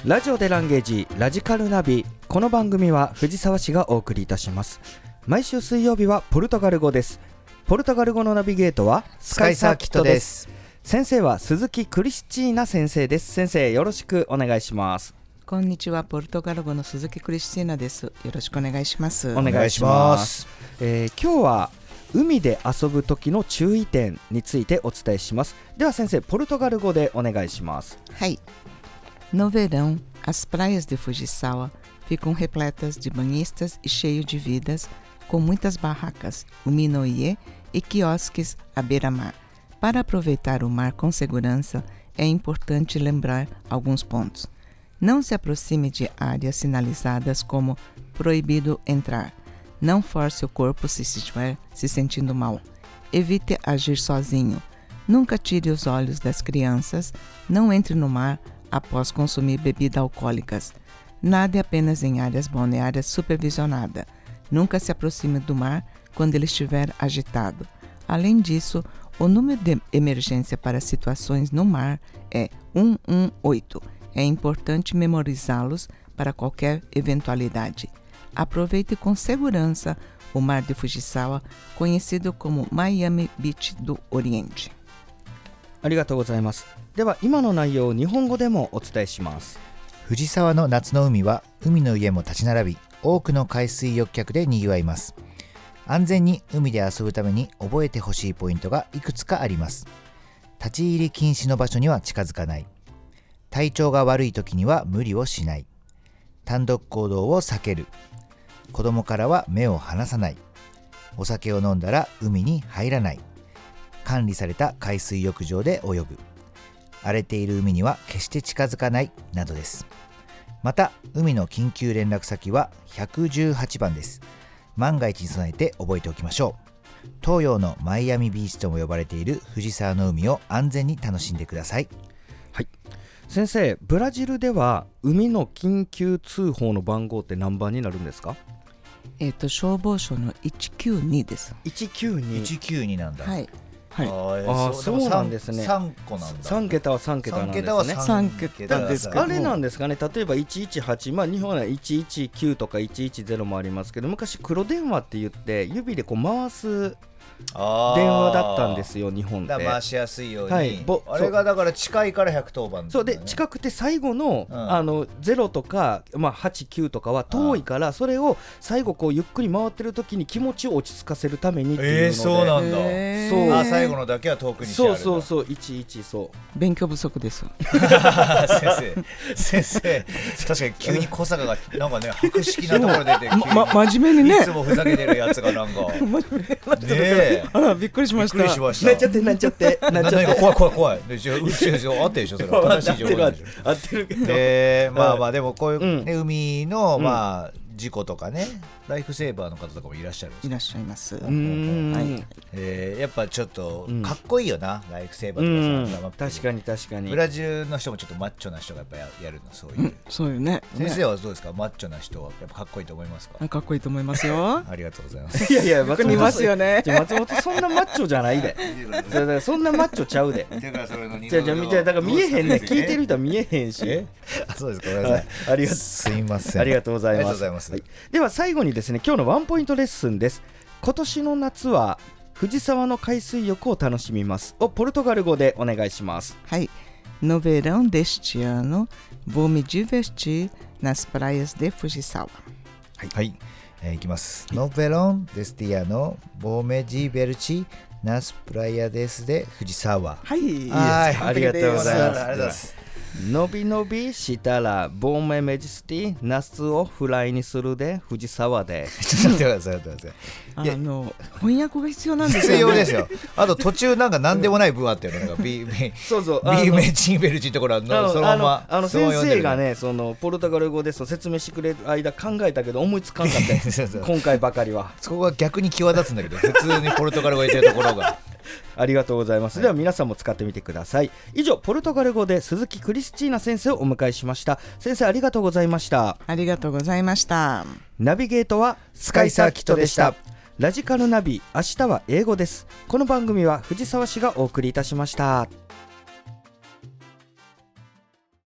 ラジオでランゲージラジカルナビ。この番組は藤沢市がお送りいたします。毎週水曜日はポルトガル語です。ポルトガル語のナビゲートはスカイサーキットです。 先生は鈴木クリスチーナ先生です。先生、よろしくお願いします。 こんにちは、ポルトガル語の鈴木クリスチーナです。よろしくお願いします。 お願いします。今日は海で遊ぶ時の注意点についてお伝えします。では先生、ポルトガル語でお願いします。 はい。No verão, as praias de Fujisawa ficam repletas de banhistas e cheias de vidas, com muitas barracas, uminoie e quiosques à beira-mar. Para aproveitar o mar com segurança, é importante lembrar alguns pontos. Não se aproxime de áreas sinalizadas como proibido entrar. Não force o corpo se estiver se sentindo mal. Evite agir sozinho. Nunca tire os olhos das crianças. Não entre no mar após consumir bebidas alcoólicas. Nade apenas em áreas balneárias supervisionadas. Nunca se aproxime do mar quando ele estiver agitado. Além disso, o número de emergência para situações no mar é 118. É importante memorizá-los para qualquer eventualidade. Aproveite com segurança o mar de Fujisawa, conhecido como Miami Beach do Oriente. ありがとうございます。では今の内容を日本語でもお伝えします。 藤沢の夏の海は海の家も立ち並び、多くの海水浴客で賑わいます。安全に海で遊ぶために覚えてほしいポイントがいくつかあります。立ち入り禁止の場所には近づかない。体調が悪い時には無理をしない。単独行動を避ける。子供からは目を離さない。お酒を飲んだら海に入らない。管理された海水浴場で泳ぐ。荒れている海には決して近づかないなどです。また、海の緊急連絡先は118番です。万が一に備えて覚えておきましょう。東洋のマイアミビーチとも呼ばれている藤沢の海を安全に楽しんでください。 はい。先生、ブラジルでは海の緊急通報の番号って何番になるんですか？ 消防署の192です。 192なんだ。 はい。はい、 そうなんですね。 3個なんだ。 3桁は3桁なんですね。 3桁ですか。 あれなんですかね。例えば118、日本は119とか110もありますけど、昔黒電話って言って指でこう回す電話だったんですよ、日本で。 回しやすいように、 はい、 あれがだから近いから110番、ね、 そうで、近くて最後の、0とか、8、9とかは遠いから、それを最後こうゆっくり回ってる時に気持ちを落ち着かせるためにっていうので。 そうなんだ。 そう、 最後のだけは遠くにしてあるんだ。 そう11、そう勉強不足です先生確かに急に小坂がなんかね、博識なところ出て真面目にね、 いつもふざけてるやつがなんかあら、びっくりしました。 なっちゃって怖い合ってるでしょ、それは正しい情報でしょ。 合ってるけど、 でもこういう、ね、海の事故とかね、ライフセーバーの方とかもいらっしゃるんですか？ いらっしゃいます。 はい。やっぱちょっとかっこいいよな、ライフセーバーとかさ。確かにブラジルの人もちょっとマッチョな人がやっぱやるの、そういうね。先生はどうですか？マッチョな人はやっぱかっこいいと思いますか？ かっこいいと思いますよ。 ありがとうございます。 いや僕見ますよね。 松本そんなマッチョじゃないでそんなマッチョちゃうで。だから見えへんね。聞いてる人は見えへんし。 そうですか、ごめんなさい。すいません。 ありがとうございます。では最後にですね、今日のワンポイントレッスンです。今年の夏は藤沢の海水浴を楽しみますをポルトガル語でお願いします。 はい。No verão deste ano, vou me divertir nas praias de Fujisawa。 はい、いきます。No verão deste ano, vou me divertir nas praias de Fujisawa。 はい、 ありがとうございます。のびのびしたらボーメメジスティ夏をフライにするで藤沢で。 ちょっと待ってください。 翻訳が必要なんですよね。 必要ですよ。あと途中なんか何でもない文あったよね。なんかビーメチンベルチってところはそのまま先生がね、そのポルトガル語で説明してくれる間考えたけど思いつかんかった今回ばかりは。 そこが逆に際立つんだけど、普通にポルトガル語言ってるところが。 ありがとうございます。では皆さんも使ってみてください。以上、ポルトガル語で鈴木クリスチーナ先生をお迎えしました。先生、ありがとうございました。 ありがとうございました。 ナビゲートはスカイサーキットでした。ラジカルナビ、明日は英語です。この番組は藤沢市がお送りいたしました。